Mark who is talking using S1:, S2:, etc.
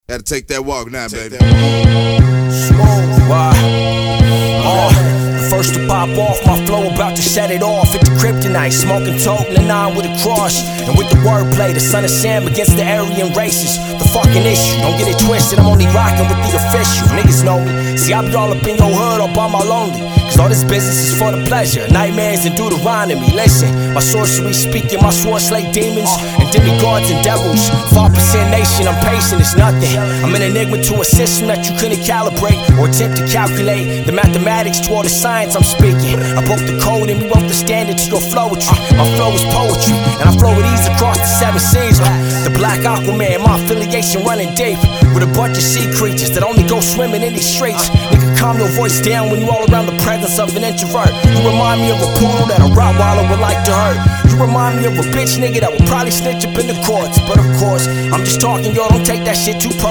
S1: Gotta take that walk now, baby.
S2: Smooth, first to pop off, my flow about to set it off. Hit the kryptonite, smoking tote in the 9 with a cross. And with the wordplay, the son of Sam against the Aryan races. The fucking issue, don't get it twisted, I'm only rocking with the official. Niggas know me, see I be all up in your hood all by my lonely. Cause all this business is for the pleasure, nightmares and Deuteronomy. Listen, my sorcery speaking, my sword slay demons and demigods and devils. 5% nation, I'm pacing, it's nothing. I'm an enigma to a system that you couldn't calibrate or attempt to calculate. The mathematics toward the science I'm speaking. I broke the code and we wrote the standard to your flowetry. My flow is poetry, and I flow with ease across the 7 seas. The black Aquaman, my affiliation running deep with a bunch of sea creatures that only go swimming in these streets. Nigga, calm your voice down when you all around the presence of an introvert. You remind me of a poodle that a Rottweiler would like to hurt. You remind me of a bitch nigga that would probably snitch up in the courts. But of course, I'm just talking, y'all, don't take that shit too personal.